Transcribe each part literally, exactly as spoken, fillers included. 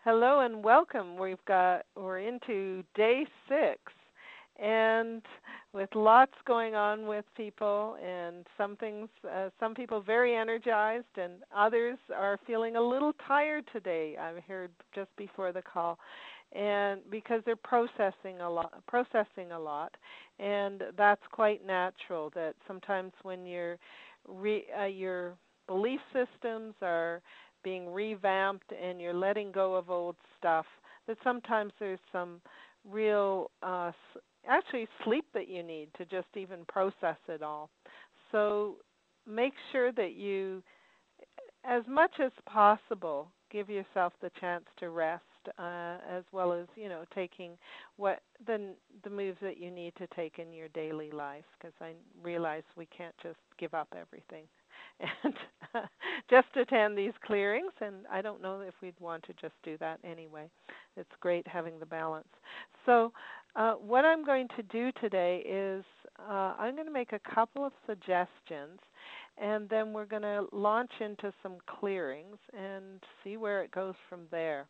Hello and welcome. We've got we're into day six, and with lots going on with people, and some things, uh, some people very energized, and others are feeling a little tired today. I heard just before the call, and because they're processing a lot, processing a lot, and that's quite natural. That sometimes when your re, uh, your belief systems are being revamped and you're letting go of old stuff, that sometimes there's some real uh, actually sleep that you need to just even process it all. So make sure that you, as much as possible, give yourself the chance to rest, uh, as well as you know taking what the the moves that you need to take in your daily life. Because I realize we can't just give up everything and uh, just attend these clearings. And I don't know if we'd want to just do that anyway. It's great having the balance. So uh, what I'm going to do today is uh, I'm going to make a couple of suggestions, and then we're going to launch into some clearings and see where it goes from there.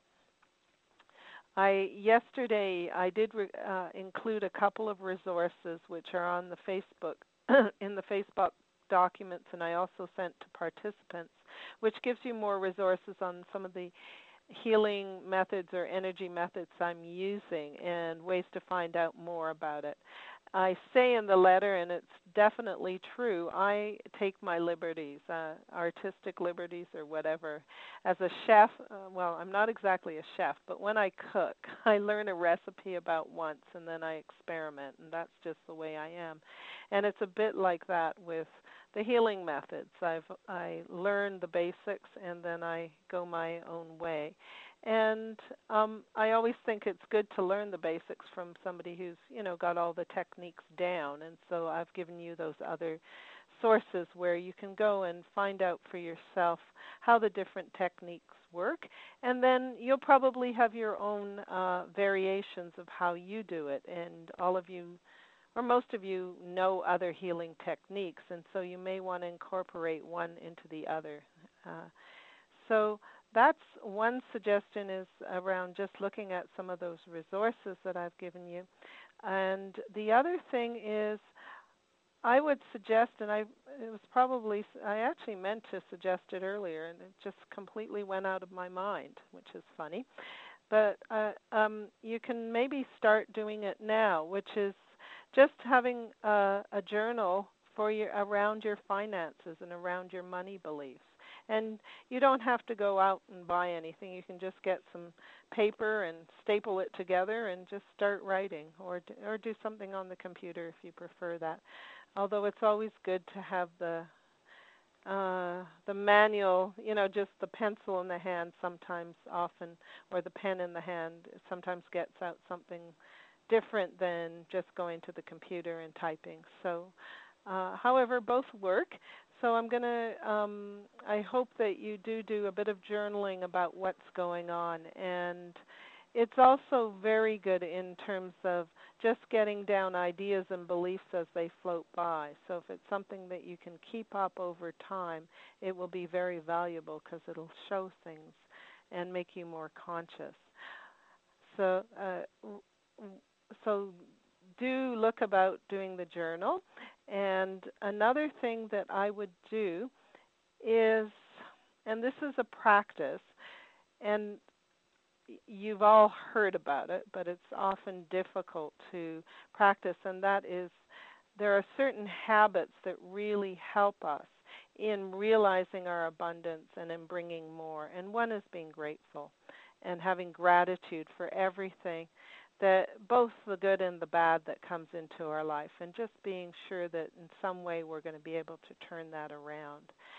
I yesterday I did re, uh, include a couple of resources which are on the Facebook in the Facebook documents, and I also sent to participants, which gives you more resources on some of the healing methods or energy methods I'm using and ways to find out more about it. I say in the letter, and it's definitely true, I take my liberties, uh, artistic liberties or whatever. As a chef, uh, well, I'm not exactly a chef, but when I cook, I learn a recipe about once and then I experiment, and that's just the way I am. And it's a bit like that with the healing methods. I've I learn the basics and then I go my own way. And um, I always think it's good to learn the basics from somebody who's, you know, got all the techniques down. And so I've given you those other sources where you can go and find out for yourself how the different techniques work. And then you'll probably have your own uh, variations of how you do it. And all of you, or most of you, know other healing techniques. And so you may want to incorporate one into the other. Uh, so that's one suggestion, is around just looking at some of those resources that I've given you. And the other thing is, I would suggest, and I it was probably, I actually meant to suggest it earlier, and it just completely went out of my mind, which is funny. But uh, um, you can maybe start doing it now, which is just having a, a journal for your around your finances and around your money beliefs. And you don't have to go out and buy anything. You can just get some paper and staple it together and just start writing, or or do something on the computer if you prefer that. Although it's always good to have the uh, the manual, you know, just the pencil in the hand sometimes often, or the pen in the hand sometimes gets out something different than just going to the computer and typing. So, uh, however, both work. So I'm going to, um, I hope that you do do a bit of journaling about what's going on. And it's also very good in terms of just getting down ideas and beliefs as they float by. So if it's something that you can keep up over time, it will be very valuable because it'll show things and make you more conscious. So, uh, so do look about doing the journal. And another thing that I would do is, and this is a practice, and you've all heard about it, but it's often difficult to practice, and that is there are certain habits that really help us in realizing our abundance and in bringing more. And one is being grateful and having gratitude for everything, that both the good and the bad that comes into our life, and just being sure that in some way we're going to be able to turn that around.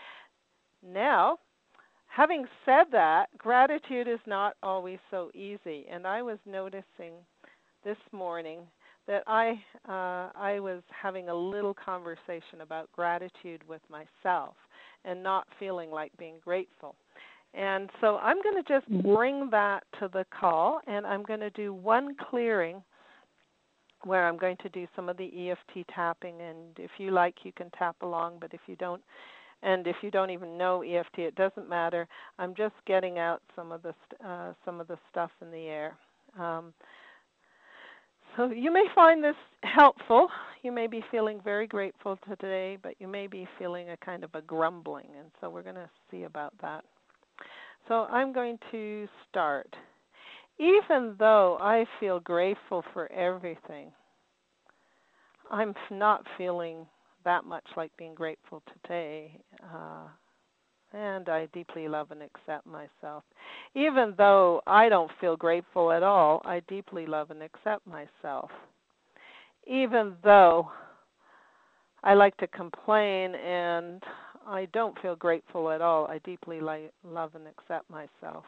Now, having said that, gratitude is not always so easy, and I was noticing this morning that I uh, I was having a little conversation about gratitude with myself and not feeling like being grateful. And so I'm going to just bring that to the call, and I'm going to do one clearing where I'm going to do some of the E F T tapping, and if you like, you can tap along, but if you don't, And if you don't even know E F T, it doesn't matter. I'm just getting out some of the uh, some of the stuff in the air. Um, so you may find this helpful. You may be feeling very grateful today, but you may be feeling a kind of a grumbling, and so we're going to see about that. So I'm going to start. Even though I feel grateful for everything, I'm not feeling that much like being grateful today. Uh, And I deeply love and accept myself. Even though I don't feel grateful at all, I deeply love and accept myself. Even though I like to complain and I don't feel grateful at all, I deeply li- love and accept myself.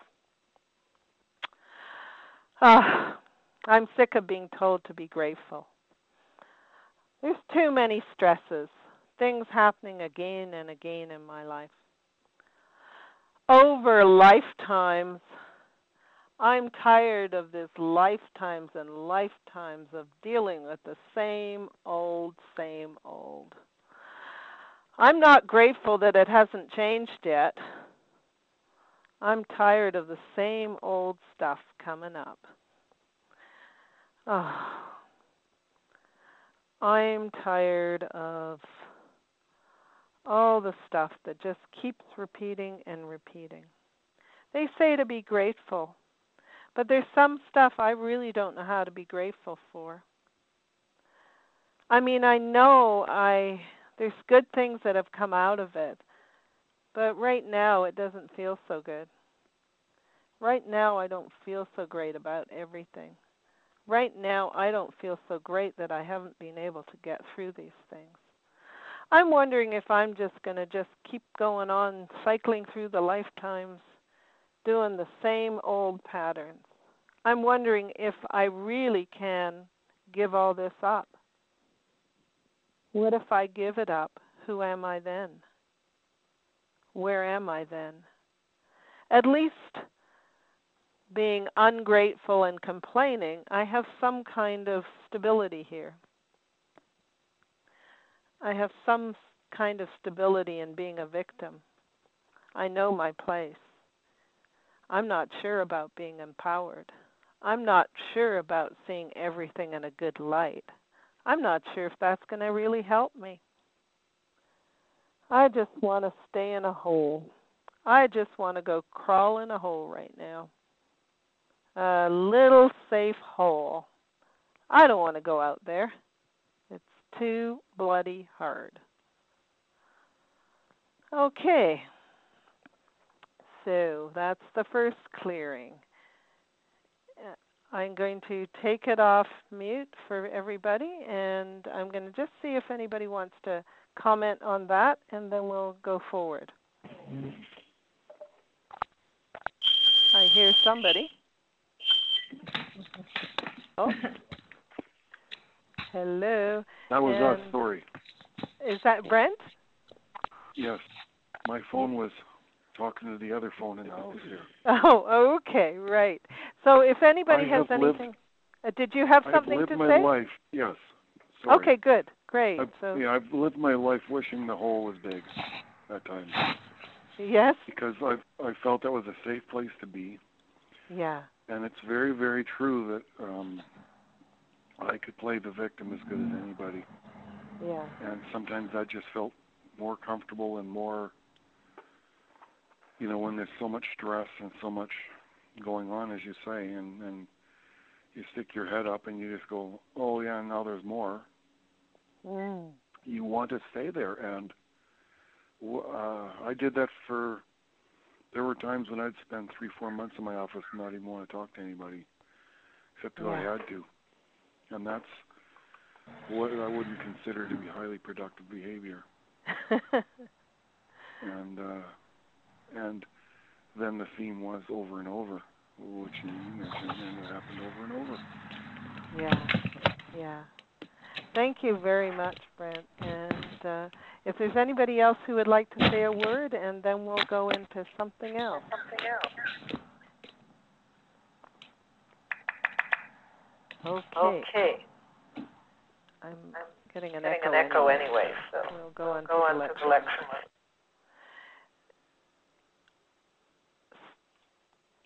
Uh, I'm sick of being told to be grateful. There's too many stresses, things happening again and again in my life. Over lifetimes, I'm tired of this lifetimes and lifetimes of dealing with the same old, same old. I'm not grateful that it hasn't changed yet. I'm tired of the same old stuff coming up. Oh, I'm tired of all the stuff that just keeps repeating and repeating. They say to be grateful, but there's some stuff I really don't know how to be grateful for. I mean, I know I there's good things that have come out of it, but right now it doesn't feel so good. Right now I don't feel so great about everything. Right now I don't feel so great that I haven't been able to get through these things. I'm wondering if I'm just going to just keep going on cycling through the lifetimes, doing the same old patterns. I'm wondering if I really can give all this up. What if I give it up? Who am I then? Where am I then? At least being ungrateful and complaining, I have some kind of stability here. I have some kind of stability in being a victim. I know my place. I'm not sure about being empowered. I'm not sure about seeing everything in a good light. I'm not sure if that's going to really help me. I just want to stay in a hole. I just want to go crawl in a hole right now. A little safe hole. I don't want to go out there. It's too bloody hard. Okay. So that's the first clearing. I'm going to take it off mute for everybody, and I'm going to just see if anybody wants to comment on that, and then we'll go forward. I hear somebody. Oh. Hello. That was and us, sorry. Is that Brent? Yes. My phone was talking to the other phone in the office here. Oh, okay, right. So if anybody I has have anything, lived, uh, did you have something I've lived to my say? life, yes. Sorry. Okay, good, great. I've, so yeah, I've lived my life wishing the hole was big at times. Yes? Because I've, I felt that was a safe place to be. Yeah. And it's very, very true that um, I could play the victim as good as anybody. Yeah. And sometimes I just felt more comfortable and more, you know, when there's so much stress and so much going on, as you say, and, and you stick your head up and you just go, oh, yeah, now there's more. Mm. You want to stay there. And uh, I did that for, there were times when I'd spend three, four months in my office and not even want to talk to anybody, except that Yeah. I had to. And that's what I wouldn't consider to be highly productive behavior. and uh, and then the theme was over and over, which you mentioned, and it happened over and over. Yeah, yeah. Thank you very much, Brent. And uh, if there's anybody else who would like to say a word, and then we'll go into something else. Something else. Okay. Okay. I'm getting an Getting echo, an echo anyway, anyway, so we'll go on go to on the to lecture. the lecture.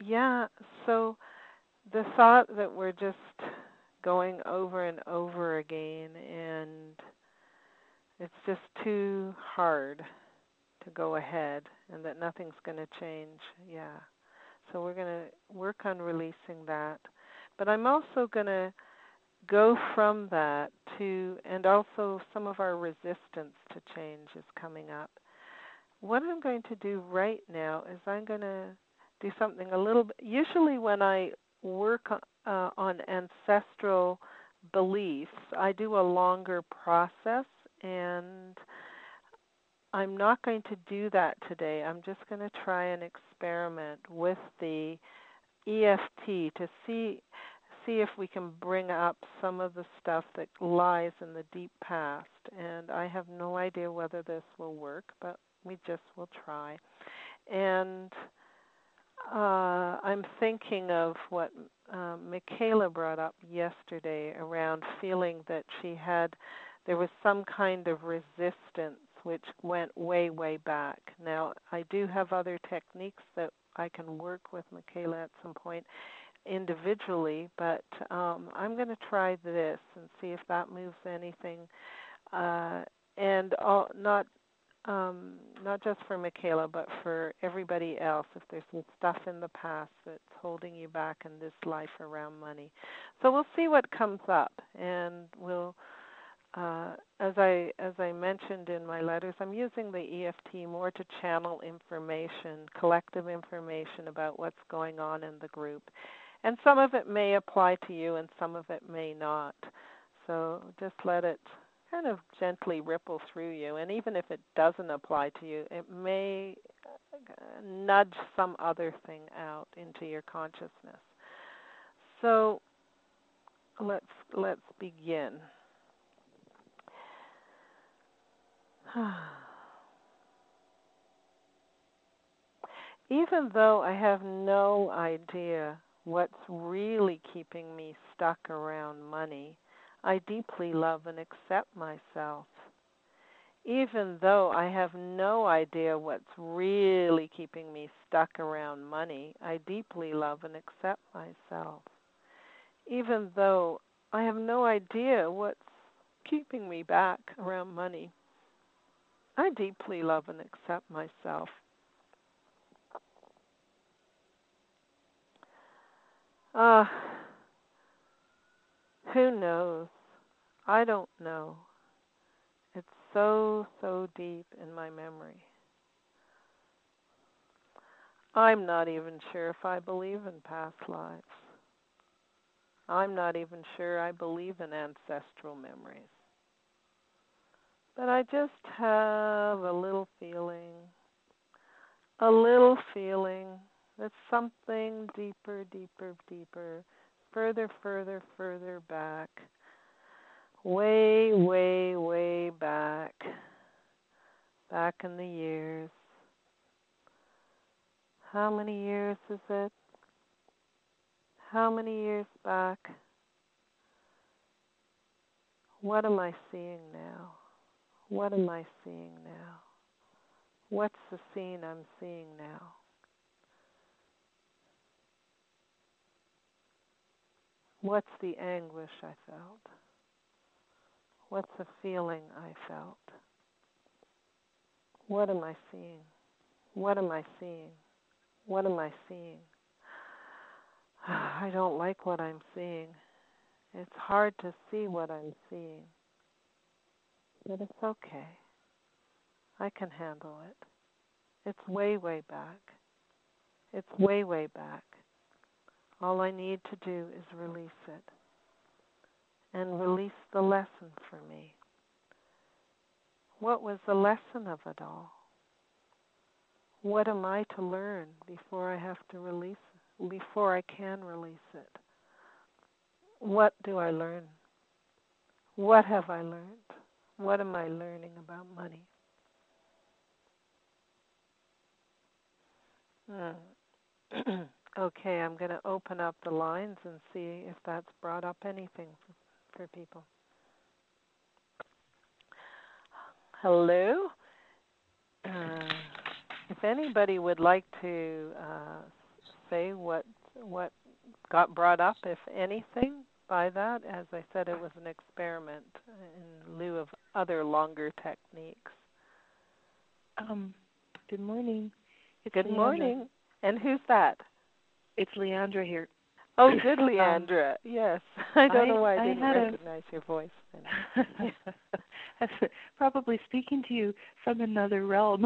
yeah, so the thought that we're just going over and over again and it's just too hard to go ahead and that nothing's going to change. Yeah. So we're going to work on releasing that. But I'm also going to go from that to, and also some of our resistance to change is coming up. What I'm going to do right now is I'm going to do something a little bit. Usually when I work uh, on ancestral beliefs, I do a longer process, and I'm not going to do that today. I'm just going to try and experiment with the E F T to see see if we can bring up some of the stuff that lies in the deep past. And I have no idea whether this will work, but we just will try. And uh, I'm thinking of what uh, Michaela brought up yesterday around feeling that she had, there was some kind of resistance which went way, way back. Now, I do have other techniques that I can work with Michaela at some point individually, but um, I'm going to try this and see if that moves anything. Uh, and all, not um, not just for Michaela, but for everybody else, if there's some stuff in the past that's holding you back in this life around money. So we'll see what comes up, and we'll, uh, as I as I mentioned in my letters, I'm using the E F T more to channel information, collective information about what's going on in the group. And some of it may apply to you and some of it may not. So just let it kind of gently ripple through you. And even if it doesn't apply to you, it may nudge some other thing out into your consciousness. So let's let's begin. Even though I have no idea what's really keeping me stuck around money, I deeply love and accept myself. Even though I have no idea what's really keeping me stuck around money, I deeply love and accept myself. Even though I have no idea what's keeping me back around money, I deeply love and accept myself. Ah, uh, who knows? I don't know. It's so, so deep in my memory. I'm not even sure if I believe in past lives. I'm not even sure I believe in ancestral memories. But I just have a little feeling, a little feeling that something deeper, deeper, deeper, further, further, further back, way, way, way back, back in the years. How many years is it? How many years back? What am I seeing now? What am I seeing now? What's the scene I'm seeing now? What's the anguish I felt? What's the feeling I felt? What am I seeing? What am I seeing? What am I seeing? I don't like what I'm seeing. It's hard to see what I'm seeing. But it's okay. I can handle it. It's way, way back. It's way, way back. All I need to do is release it. And release the lesson for me. What was the lesson of it all? What am I to learn before I have to release it, before I can release it? What do I learn? What have I learned? What am I learning about money? Hmm. Okay, I'm going to open up the lines and see if that's brought up anything for, for people. Hello? Uh, if anybody would like to uh, say what what got brought up, if anything, by that? As I said, it was an experiment in lieu of other longer techniques. Um, good morning. It's Good Leandra. morning. And who's that? It's Leandra here. Oh, good, Leandra. Um, yes. I don't I, know why I, I didn't recognize a... your voice. Probably speaking to you from another realm.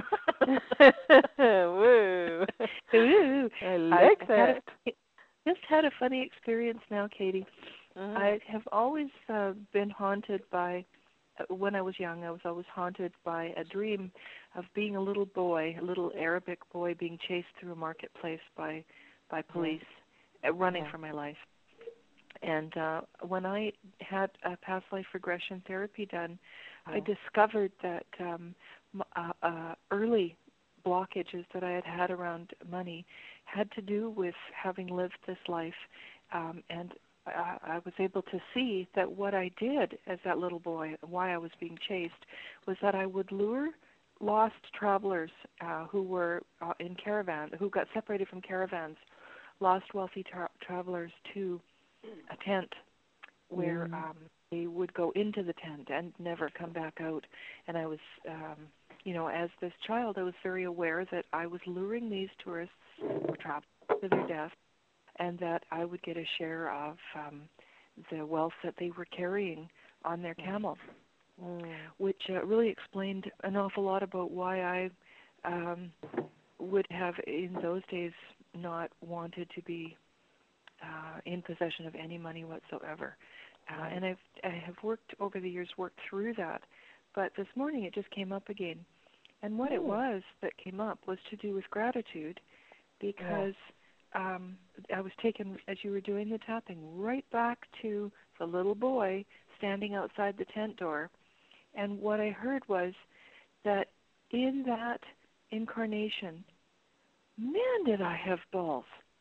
Woo. Woo. I like I that. Had a, just had a funny experience now, Katie. Mm-hmm. I have always uh, been haunted by, uh, when I was young, I was always haunted by a dream of being a little boy, a little Arabic boy being chased through a marketplace by, by police, yeah. uh, running yeah. for my life. And uh, when I had a past life regression therapy done, yeah. I discovered that um, uh, uh, early blockages that I had had around money had to do with having lived this life. Um, and I, I was able to see that what I did as that little boy, why I was being chased, was that I would lure lost travelers uh, who were uh, in caravans, who got separated from caravans, lost wealthy tra- travelers to a tent where mm. um, they would go into the tent and never come back out. And I was, um, you know, as this child, I was very aware that I was luring these tourists or travelers to their death, and that I would get a share of um, the wealth that they were carrying on their camel, mm. which uh, really explained an awful lot about why I um, would have, in those days, not wanted to be Uh, in possession of any money whatsoever. Uh, and I've, I have worked over the years, worked through that. But this morning it just came up again. And what Ooh. It was that came up was to do with gratitude, because yeah. um, I was taken, as you were doing the tapping, right back to the little boy standing outside the tent door. And what I heard was that in that incarnation, man, did I have balls.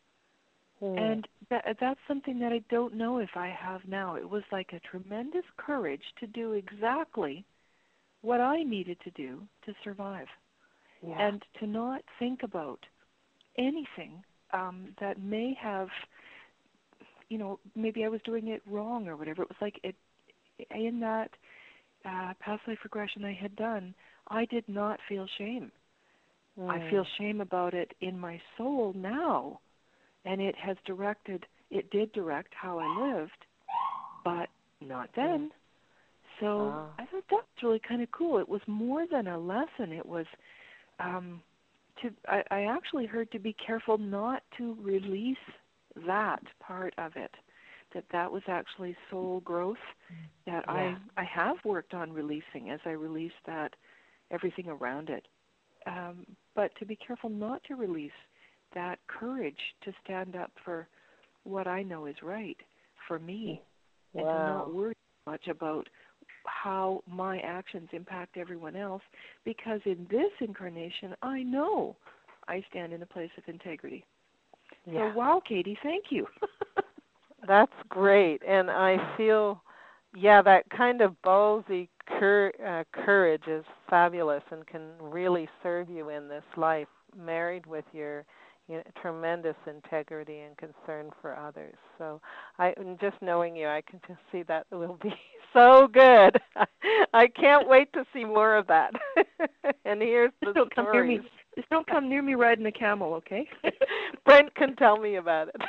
And that, that's something that I don't know if I have now. It was like a tremendous courage to do exactly what I needed to do to survive, yeah. and to not think about anything um, that may have, you know, maybe I was doing it wrong or whatever. It was like it in that uh, past life regression I had done, I did not feel shame. Mm. I feel shame about it in my soul now. And it has directed, it did direct how I lived, but not then. So oh. I thought that was really kind of cool. It was more than a lesson. It was, um, to. I, I actually heard to be careful not to release that part of it, that that was actually soul growth that yeah. I, I have worked on releasing as I released that, everything around it. Um, but to be careful not to release that courage to stand up for what I know is right for me, wow. and to not worry much about how my actions impact everyone else, because in this incarnation, I know I stand in a place of integrity. Yeah. So, wow, Katie, thank you. That's great, and I feel, yeah, that kind of ballsy cur- uh, courage is fabulous and can really serve you in this life, married with your You know, tremendous integrity and concern for others. So, I just knowing you, I can just see that will be so good. I can't wait to see more of that. And here's the just don't stories. Come near me. Just don't come near me riding a camel, okay? Brent can tell me about it.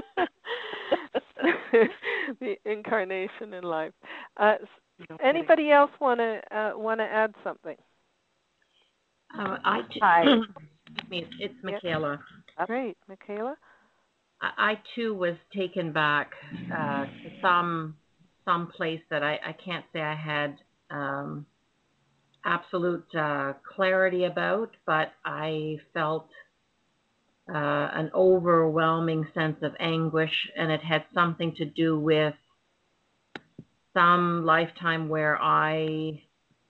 The incarnation in life. Uh, no anybody else want to uh, want to add something? Uh, I t- Hi. It's Michaela. Yep. Great, Michaela. I, I too was taken back uh, to some some place that I, I can't say I had um, absolute uh, clarity about, but I felt uh, an overwhelming sense of anguish, and it had something to do with some lifetime where I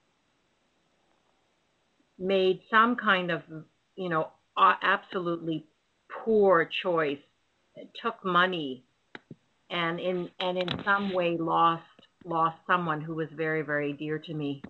made some kind of, you know, absolutely poor choice. It took money, and in and in some way lost lost someone who was very, very dear to me.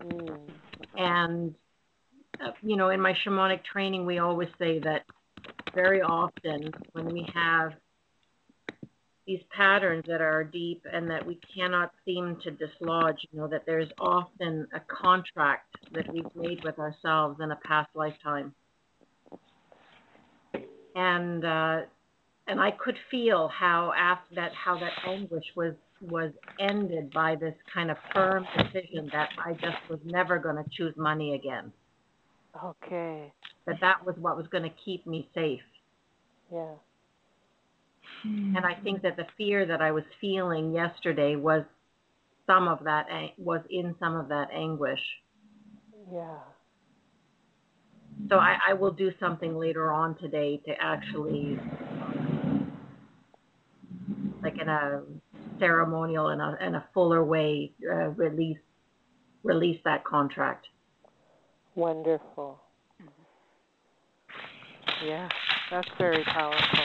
Mm. And uh, you know, in my shamanic training, we always say that very often when we have these patterns that are deep and that we cannot seem to dislodge, you know, that there's often a contract that we've made with ourselves in a past lifetime. And uh, and I could feel how after that, how that anguish was was ended by this kind of firm decision that I just was never going to choose money again. Okay. That that was what was going to keep me safe. Yeah. And I think that the fear that I was feeling yesterday was some of that was in some of that anguish. Yeah. So I, I will do something later on today to actually, like in a ceremonial and a in a fuller way, uh, release release that contract. Wonderful. Yeah, that's very powerful.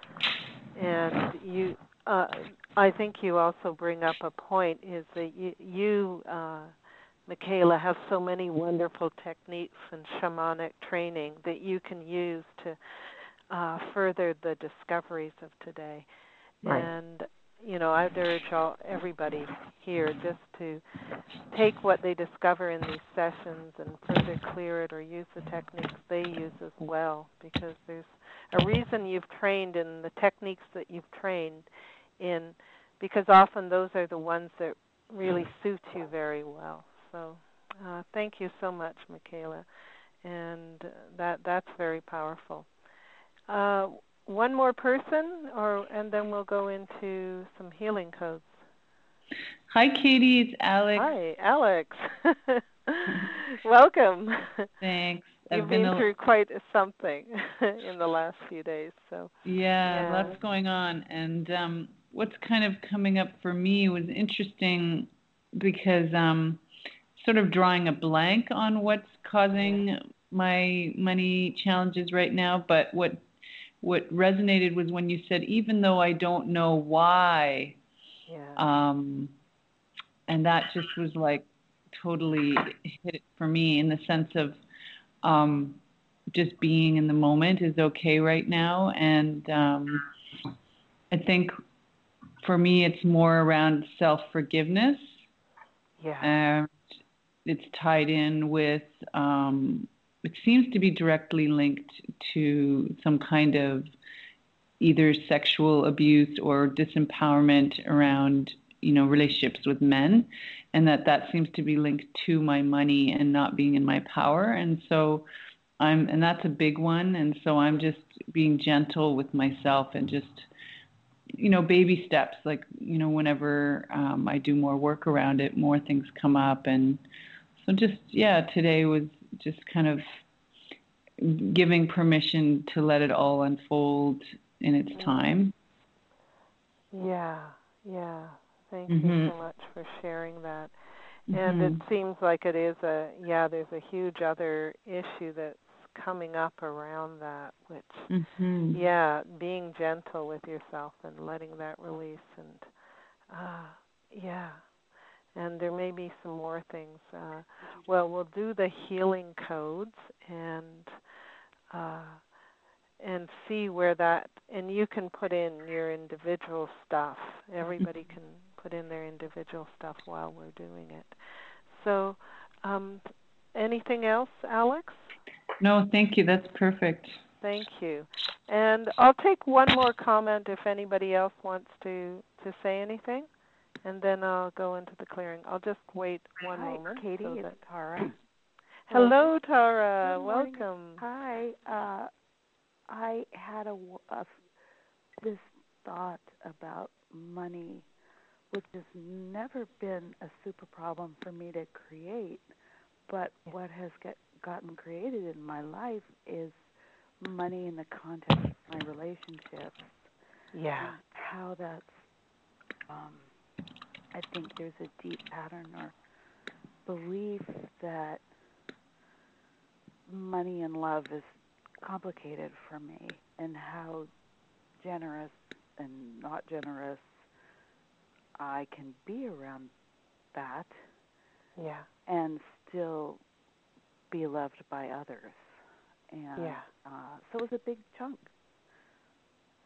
And you, uh, I think you also bring up a point is that you, you uh, Michaela, have so many wonderful techniques and shamanic training that you can use to uh, further the discoveries of today. Right. And, you know, I'd urge all, everybody here just to take what they discover in these sessions and further clear it or use the techniques they use as well, because there's a reason you've trained in the techniques that you've trained in, because often those are the ones that really suit you very well. So uh, thank you so much, Michaela, and that that's very powerful. Uh, one more person, or and then we'll go into some healing codes. Hi, Katie. It's Alex. Hi, Alex. Welcome. Thanks. You've I've been, been a... through quite something in the last few days. So yeah, yeah. lots going on. And um, what's kind of coming up for me was interesting because um, sort of drawing a blank on what's causing yeah. my money challenges right now. But what what resonated was when you said, even though I don't know why. Yeah. Um, and that just was like totally hit it for me in the sense of um, just being in the moment is okay right now. And um, I think for me, it's more around self-forgiveness. Yeah. And it's tied in with, um, it seems to be directly linked to some kind of either sexual abuse or disempowerment around, you know, relationships with men, and that that seems to be linked to my money and not being in my power. And so I'm, and that's a big one. And so I'm just being gentle with myself and just, you know, baby steps, like, you know, whenever um, I do more work around it, more things come up. And so just, yeah, today was just kind of giving permission to let it all unfold in its time. Yeah, yeah. Thank mm-hmm. you so much for sharing that. Mm-hmm. And it seems like it is a, yeah, there's a huge other issue that's coming up around that, which, mm-hmm. yeah, being gentle with yourself and letting that release. And, uh, yeah, and there may be some more things. Uh, well, we'll do the healing codes and uh, and see where that, and you can put in your individual stuff. Everybody can put in their individual stuff while we're doing it. So um, anything else, Alex? No, thank you. That's perfect. Thank you. And I'll take one more comment if anybody else wants to, to say anything, and then I'll go into the clearing. I'll just wait one Hi, moment. Katie. So it's that... Tara. Hello, Tara. Good Welcome. Hi. Uh, I had a, a this thought about money, which has never been a super problem for me to create, but what has get, gotten created in my life is money in the context of my relationships. Yeah. And how that's, um, I think there's a deep pattern or belief that money and love is complicated for me, and how generous and not generous I can be around that. Yeah. And still be loved by others. And yeah. uh, so it was a big chunk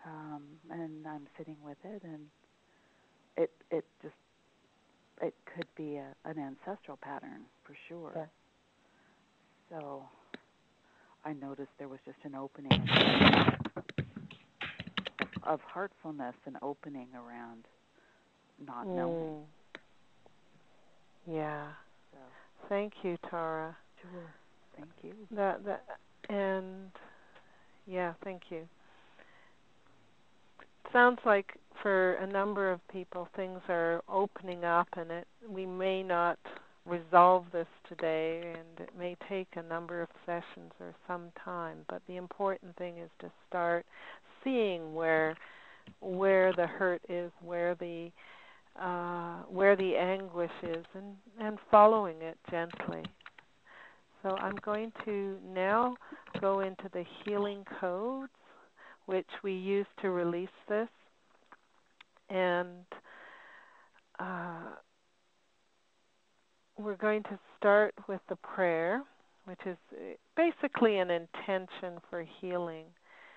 um, and I'm sitting with it, and it it just it could be a, an ancestral pattern for sure. Yeah. So I noticed there was just an opening of heartfulness, an opening around not Mm. knowing. Yeah. So Thank you, Tara. sure, thank you. That that and yeah, thank you. Sounds like for a number of people things are opening up, and it we may not resolve this today, and it may take a number of sessions or some time, but the important thing is to start seeing where where the hurt is, where the uh, where the anguish is, and, and following it gently. So I'm going to now go into the healing codes, which we use to release this. And uh, we're going to start with the prayer, which is basically an intention for healing.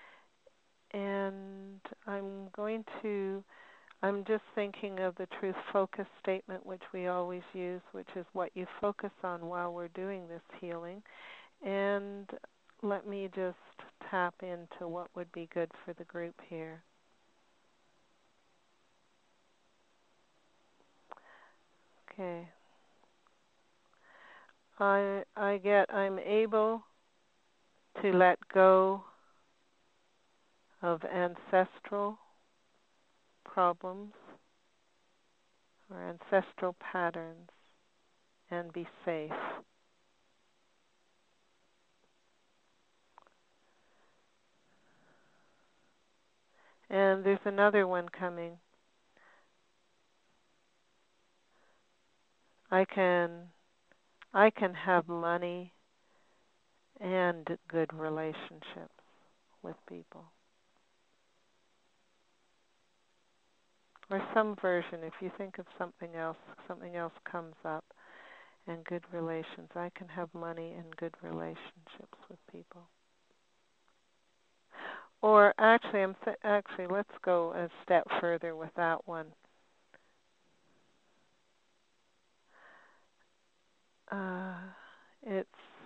And I'm going to, I'm just thinking of the truth focus statement, which we always use, which is what you focus on while we're doing this healing. And let me just tap into what would be good for the group here. Okay. I I get I'm able to let go of ancestral problems or ancestral patterns and be safe. And there's another one coming. I can I can have money and good relationships with people. Or some version, if you think of something else, something else comes up, and good relations. I can have money and good relationships with people. Or actually, I'm th- actually let's go a step further with that one. Uh, it's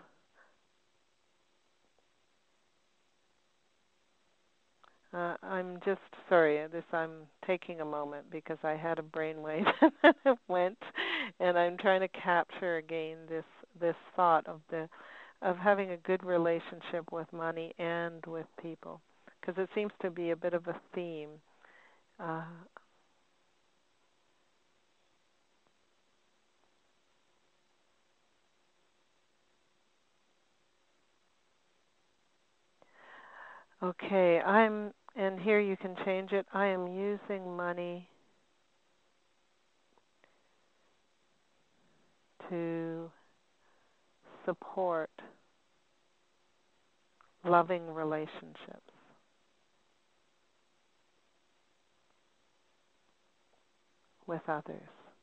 uh, I'm just sorry. This I'm taking a moment because I had a brainwave and it went, and I'm trying to capture again this this thought of the of having a good relationship with money and with people, because it seems to be a bit of a theme. Uh, Okay, I'm, and here you can change it. I am using money to support loving relationships with others.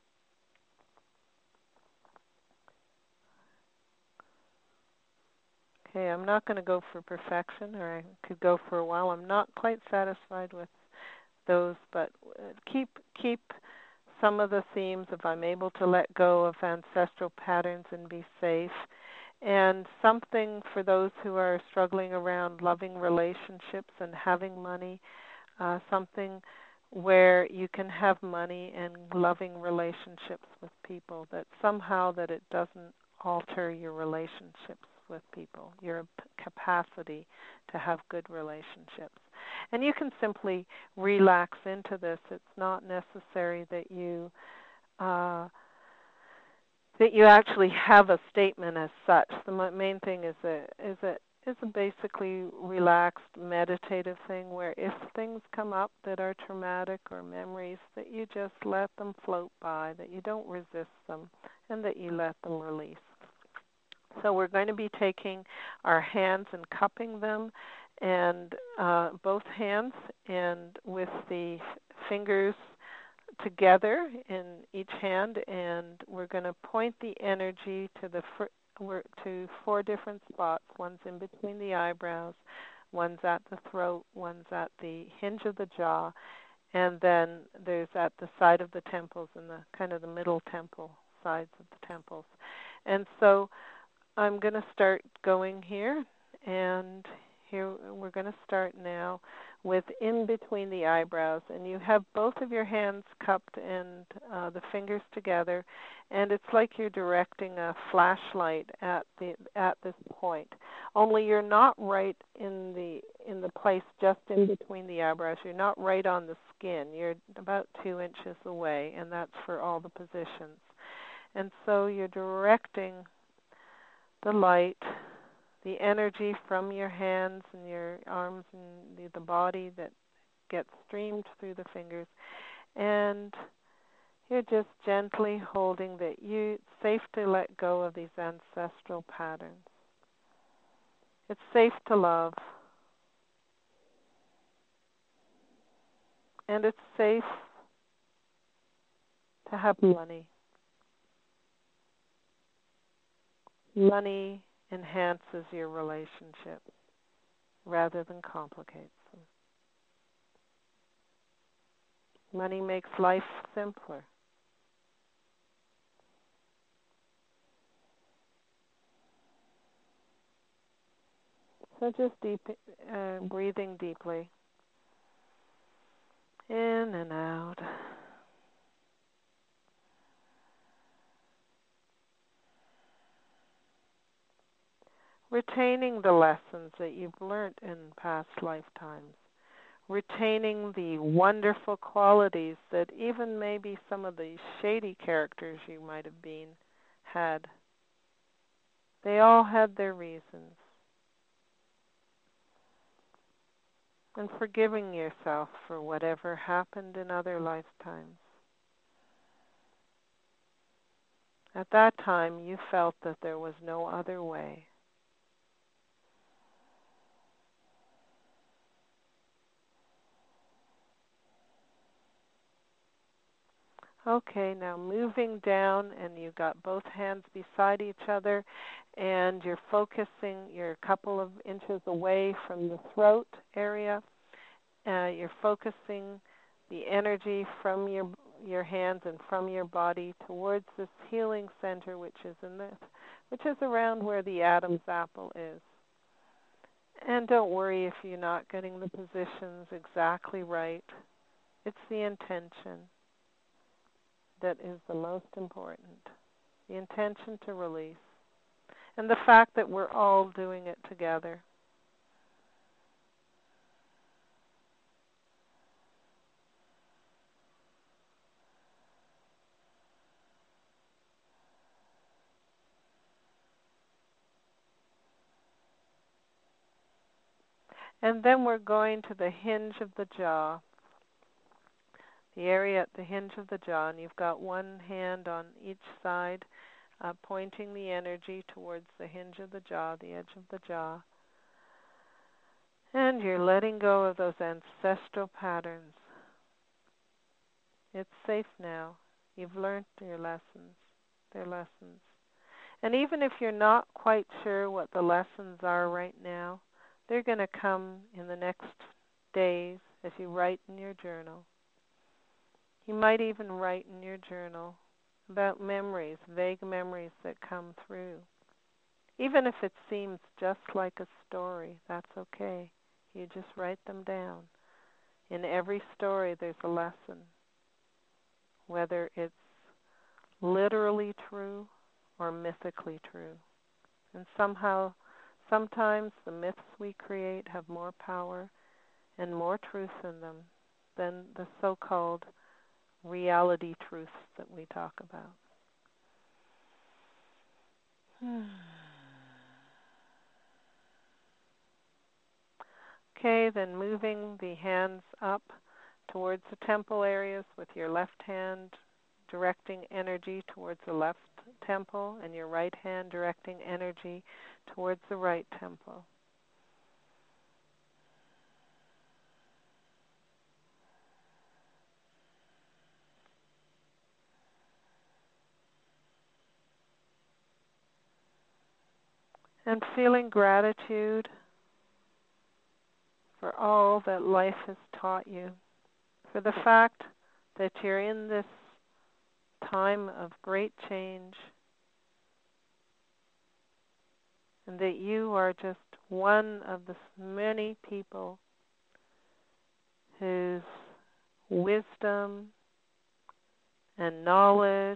Okay, I'm not going to go for perfection, or I could go for a while. I'm not quite satisfied with those, but keep keep some of the themes of I'm able to let go of ancestral patterns and be safe, and something for those who are struggling around loving relationships and having money, uh, something where you can have money and loving relationships with people, that somehow that it doesn't alter your relationships with people, your capacity to have good relationships. And you can simply relax into this. It's not necessary that you uh, that you actually have a statement as such. The main thing is a is a is a basically relaxed meditative thing where if things come up that are traumatic or memories, that you just let them float by, that you don't resist them, and that you let them release. So we're going to be taking our hands and cupping them, and uh, both hands, and with the fingers together in each hand, and we're going to point the energy to the fr- to four different spots. One's in between the eyebrows, One's at the throat, one's at the hinge of the jaw, and then there's at the side of the temples and the kind of the middle temple, sides of the temples. And so I'm going to start going here, and here we're going to start now with in between the eyebrows, and you have both of your hands cupped and uh, the fingers together, and it's like you're directing a flashlight at the at this point. Only you're not right in the in the place just in between the eyebrows. You're not right on the skin. You're about two inches away, and that's for all the positions. And so you're directing the light, the energy from your hands and your arms and the, the body that gets streamed through the fingers, and you're just gently holding that you it's safe to let go of these ancestral patterns. It's safe to love, and it's safe to have money. Money enhances your relationship rather than complicates them. Money makes life simpler. So just deep, uh, breathing deeply, in and out. Retaining the lessons that you've learned in past lifetimes. Retaining the wonderful qualities that even maybe some of the shady characters you might have been had. They all had their reasons. And forgiving yourself for whatever happened in other lifetimes. At that time, you felt that there was no other way. Okay, now moving down, and you've got both hands beside each other, and you're focusing, you're a couple of inches away from the throat area. Uh, you're focusing the energy from your your hands and from your body towards this healing center, which is in this, which is around where the Adam's apple is. And don't worry if you're not getting the positions exactly right. It's the intention that is the most important. The intention to release. And the fact that we're all doing it together. And then we're going to the hinge of the jaw, the area at the hinge of the jaw, and you've got one hand on each side, uh, pointing the energy towards the hinge of the jaw, the edge of the jaw. And you're letting go of those ancestral patterns. It's safe now. You've learned your lessons, their lessons. And even if you're not quite sure what the lessons are right now, they're going to come in the next days as you write in your journal. You might even write in your journal about memories, vague memories that come through. Even if it seems just like a story, that's okay. You just write them down. In every story there's a lesson, whether it's literally true or mythically true. And somehow, sometimes the myths we create have more power and more truth in them than the so-called reality truths that we talk about. Okay, then moving the hands up towards the temple areas with your left hand directing energy towards the left temple and your right hand directing energy towards the right temple. And feeling gratitude for all that life has taught you, for the fact that you're in this time of great change, and that you are just one of the many people whose wisdom and knowledge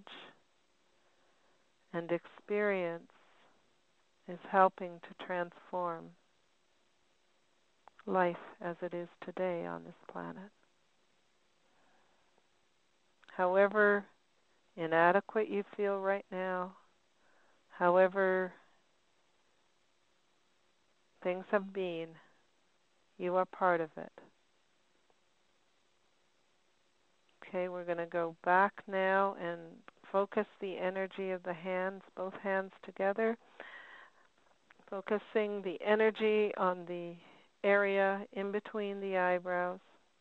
and experience is helping to transform life as it is today on this planet. However inadequate you feel right now, however things have been, you are part of it. Okay, we're going to go back now and focus the energy of the hands, both hands together, focusing the energy on the area in between the eyebrows.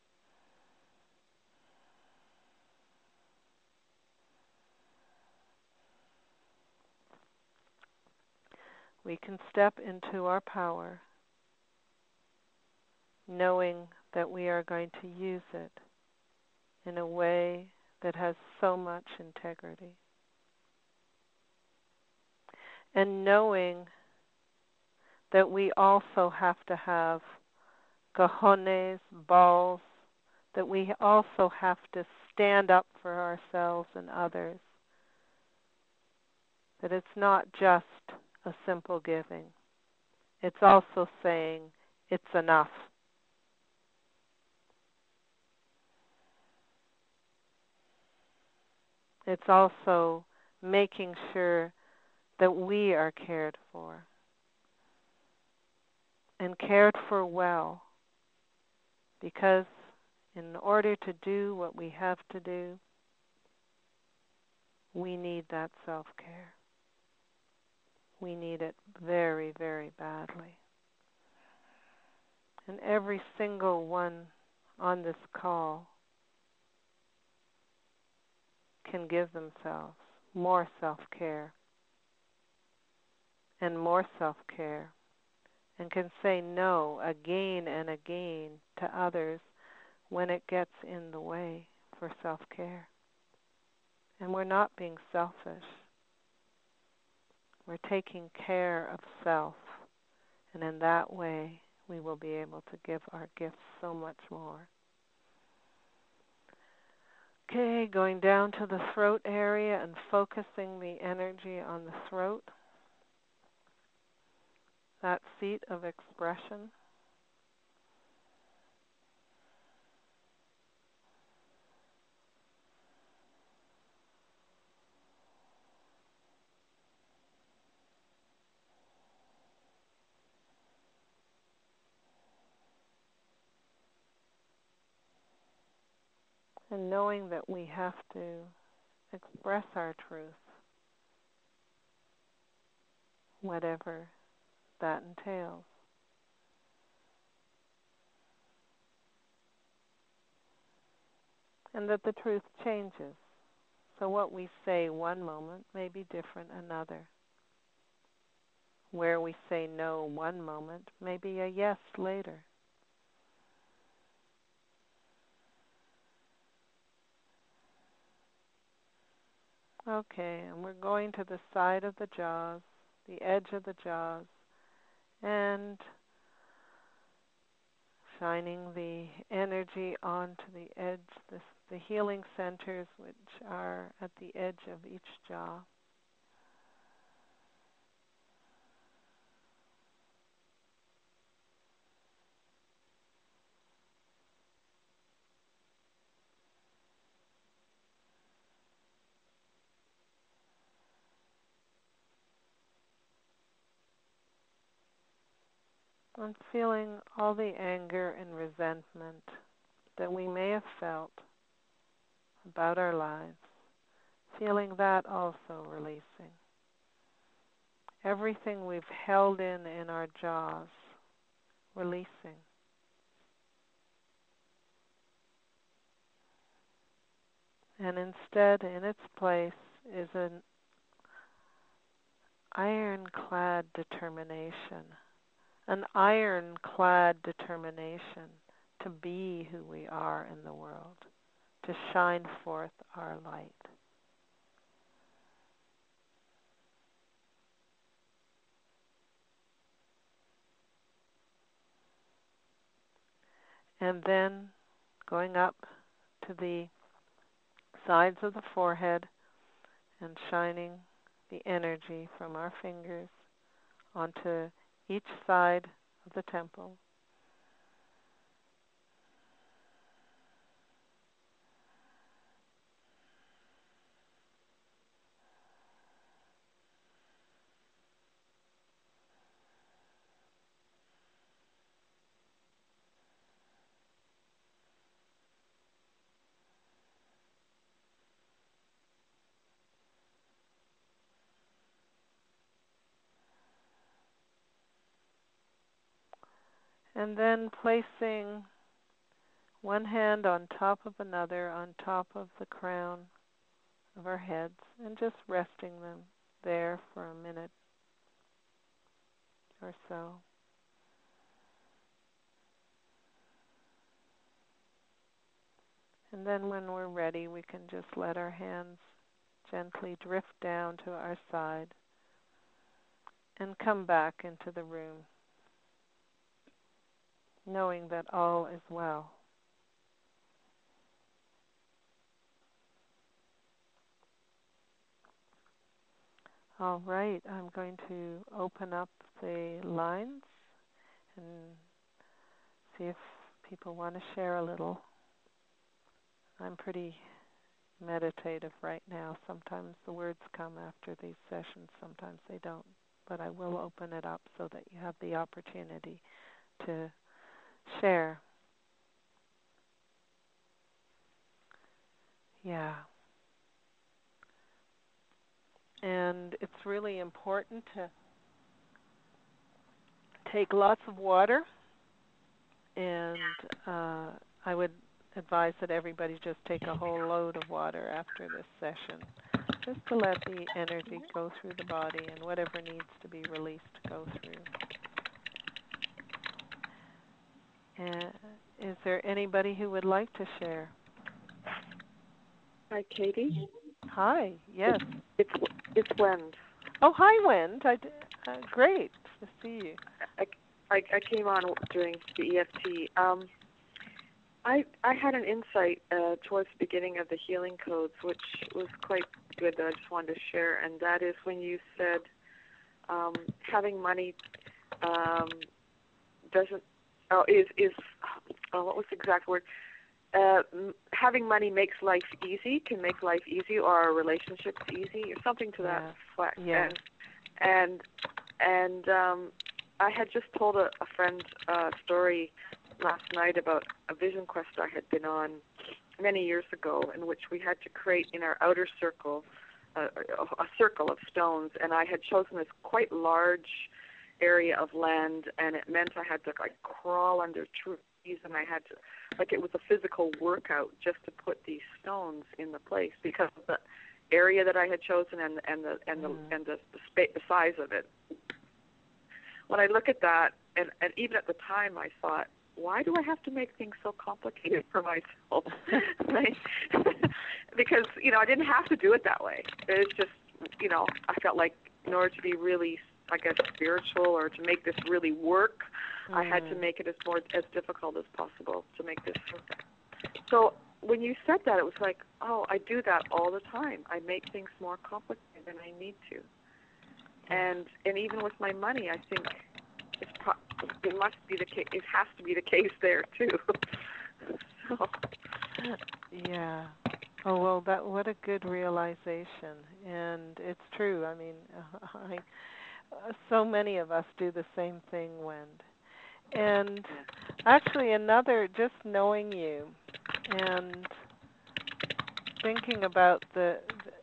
We can step into our power, knowing that we are going to use it in a way that has so much integrity. And knowing that we also have to have cojones, balls, that we also have to stand up for ourselves and others. That it's not just a simple giving. It's also saying it's enough. It's also making sure that we are cared for, and cared for well, because in order to do what we have to do, we need that self-care. We need it very, very badly. And every single one on this call can give themselves more self-care and more self-care, and can say no again and again to others when it gets in the way for self-care. And we're not being selfish. We're taking care of self, and in that way we will be able to give our gifts so much more. Okay, going down to the throat area and focusing the energy on the throat, that seat of expression. And knowing that we have to express our truth, whatever that entails. And that the truth changes. So what we say one moment may be different another. Where we say no one moment may be a yes later. Okay, and we're going to the side of the jaws, the edge of the jaws, and shining the energy onto the edge, the, the healing centers which are at the edge of each jaw. I'm feeling all the anger and resentment that we may have felt about our lives, feeling that also releasing. Everything we've held in in our jaws, releasing. And instead, in its place, is an ironclad determination an ironclad determination to be who we are in the world, to shine forth our light. And then going up to the sides of the forehead and shining the energy from our fingers onto each side of the temple. And then placing one hand on top of another on top of the crown of our heads and just resting them there for a minute or so. And then when we're ready, we can just let our hands gently drift down to our side and come back into the room, knowing that all is well. All right, I'm going to open up the lines and see if people want to share a little. I'm pretty meditative right now. Sometimes the words come after these sessions, sometimes they don't. But I will open it up so that you have the opportunity to share. Yeah. And it's really important to take lots of water, and uh, I would advise that everybody just take a whole load of water after this session, just to let the energy go through the body and whatever needs to be released go through. And is there anybody who would like to share? Hi, Katie. Hi, yes. It's it's Wend. Oh, hi, Wend. I, uh, great to see you. I, I, I came on during the E F T. Um, I I had an insight uh, towards the beginning of the healing codes, which was quite good that I just wanted to share, and that is when you said um, having money um, doesn't oh, is is oh, what was the exact word? Uh, having money makes life easy, can make life easy, or our relationships easy, or something to that effect. Yeah. And and and um, I had just told a, a friend a story last night about a vision quest I had been on many years ago, in which we had to create in our outer circle uh, a circle of stones, and I had chosen this quite large area of land, and it meant I had to like crawl under trees, and I had to, like it was a physical workout just to put these stones in the place because of the area that I had chosen and and the and the mm. and the the, spa- the size of it. When I look at that, and and even at the time, I thought, why do I have to make things so complicated for myself? Right? Because you know I didn't have to do it that way. It's just you know I felt like in order to be really, I guess, spiritual or to make this really work, mm. I had to make it as more as difficult as possible to make this work. So when you said that, it was like, oh, I do that all the time. I make things more complicated than I need to. And and even with my money, I think it's pro- it must be the case. It has to be the case there too. So. Yeah. Oh well, that what a good realization, and it's true. I mean, I, so many of us do the same thing, Wend. And actually, another just knowing you and thinking about the.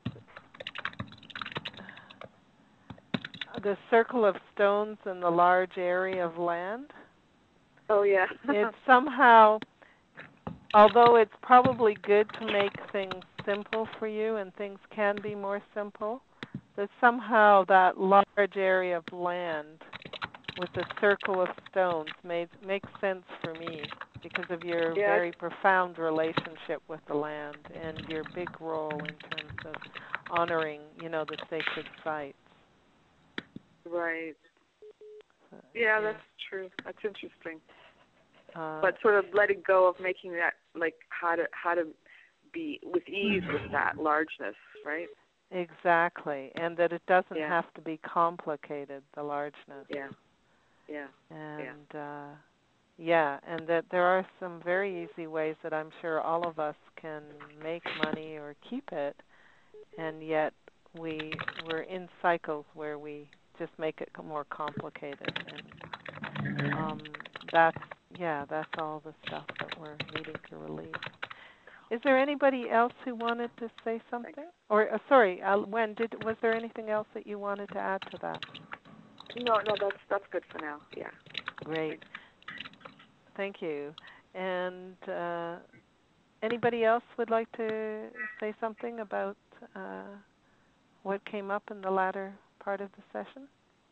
the circle of stones in the large area of land. Oh, yeah. It's somehow, although it's probably good to make things simple for you and things can be more simple, that somehow that large area of land with the circle of stones made makes sense for me because of your Yeah. very profound relationship with the land and your big role in terms of honoring, you know, the sacred sites. Right. Uh, Yeah, that's true. That's interesting. Uh, but sort of letting go of making that, like, how to how to be with ease with that largeness, right? Exactly, and that it doesn't Yeah. have to be complicated, the largeness. Yeah. Yeah. And yeah. Uh, yeah, and that there are some very easy ways that I'm sure all of us can make money or keep it, and yet we we're in cycles where we just make it more complicated, and um, that's yeah, that's all the stuff that we're needing to release. Is there anybody else who wanted to say something? Or uh, sorry, uh, Wen, did was there anything else that you wanted to add to that? No, no, that's that's good for now. Yeah. Great. Thank you. And uh, anybody else would like to say something about uh, what came up in the latter part of the session?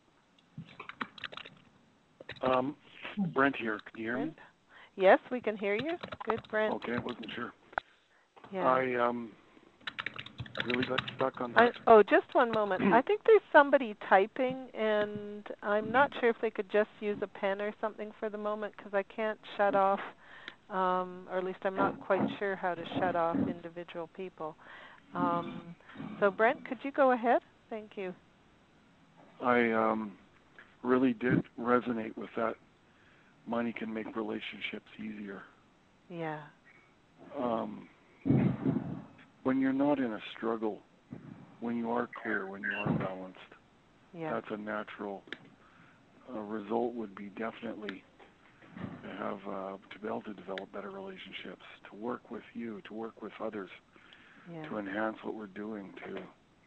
Um, Brent here. Can you hear Brent? me? Yes, we can hear you. Good, Brent. Okay, I wasn't sure. Yeah. I um really got stuck on I, that. oh, just one moment. I think there's somebody typing, and I'm not sure if they could just use a pen or something for the moment because I can't shut off, um, or at least I'm not quite sure how to shut off individual people. Um, so, Brent, could you go ahead? Thank you. I um really did resonate with that. Money can make relationships easier. Yeah. Um, when you're not in a struggle, when you are clear, when you are balanced, Yeah. that's a natural uh, result. Would be definitely to have uh, to be able to develop better relationships, to work with you, to work with others, Yeah. to enhance what we're doing. To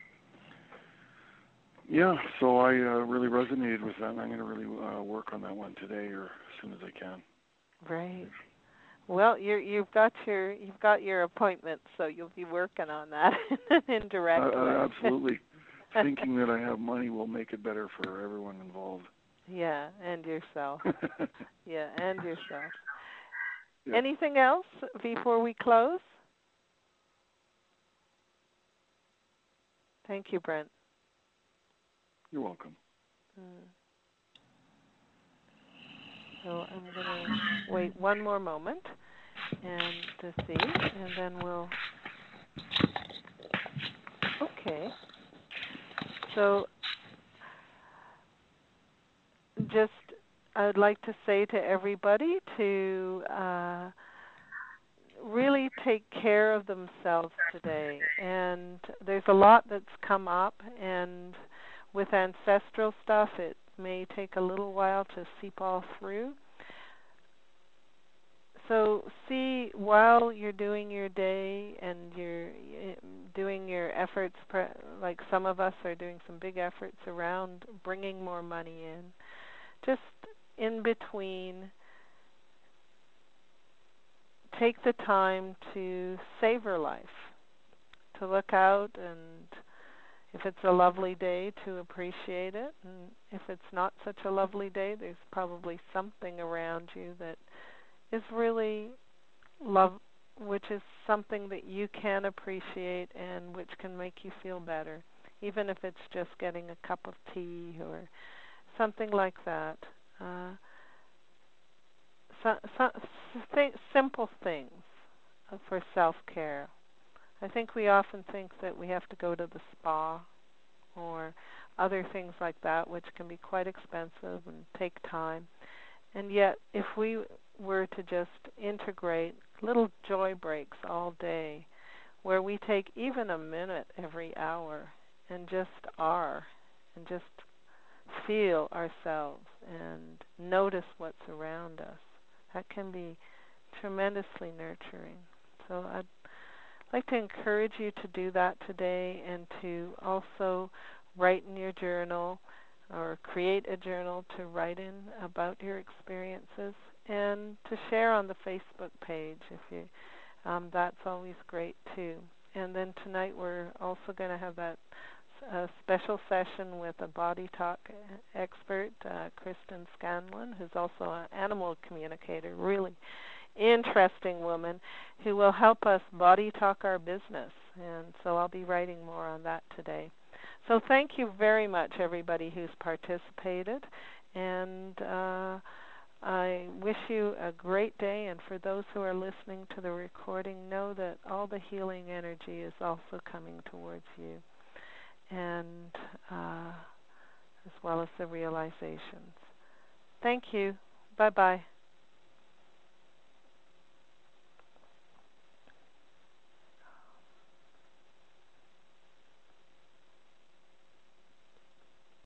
yeah, so I uh, really resonated with that, and I'm going to really uh, work on that one today or as soon as I can. Great. Well, you're, you've got your you've got your appointment, so you'll be working on that indirectly. Uh, uh, absolutely. Thinking that I have money will make it better for everyone involved. Yeah, and yourself. Yeah, and yourself. Yeah. Anything else before we close? Thank you, Brent. You're welcome. Mm. So I'm going to wait one more moment and to see, and then we'll. Okay. So just I'd like to say to everybody to uh, really take care of themselves today. And there's a lot that's come up, and with ancestral stuff, it may take a little while to seep all through. So see, while you're doing your day and you're doing your efforts, like some of us are doing some big efforts around bringing more money in, just in between, take the time to savor life, to look out, and if it's a lovely day, to appreciate it. And if it's not such a lovely day, there's probably something around you that is really love, which is something that you can appreciate and which can make you feel better, even if it's just getting a cup of tea or something like that. Uh, so, so, th- simple things for self-care. I think we often think that we have to go to the spa or other things like that, which can be quite expensive and take time. And yet, if we were to just integrate little joy breaks all day, where we take even a minute every hour and just are, and just feel ourselves and notice what's around us, that can be tremendously nurturing. So I'd like to encourage you to do that today, and to also write in your journal or create a journal to write in about your experiences, and to share on the Facebook page if you um, that's always great too. And then tonight we're also going to have that a special session with a body talk expert, uh, Kristen Scanlon, who's also an animal communicator, really interesting woman, who will help us body talk our business. And so I'll be writing more on that today. So thank you very much, everybody who's participated. And uh, I wish you a great day. And for those who are listening to the recording, know that all the healing energy is also coming towards you, and uh, as well as the realizations. Thank you. Bye-bye.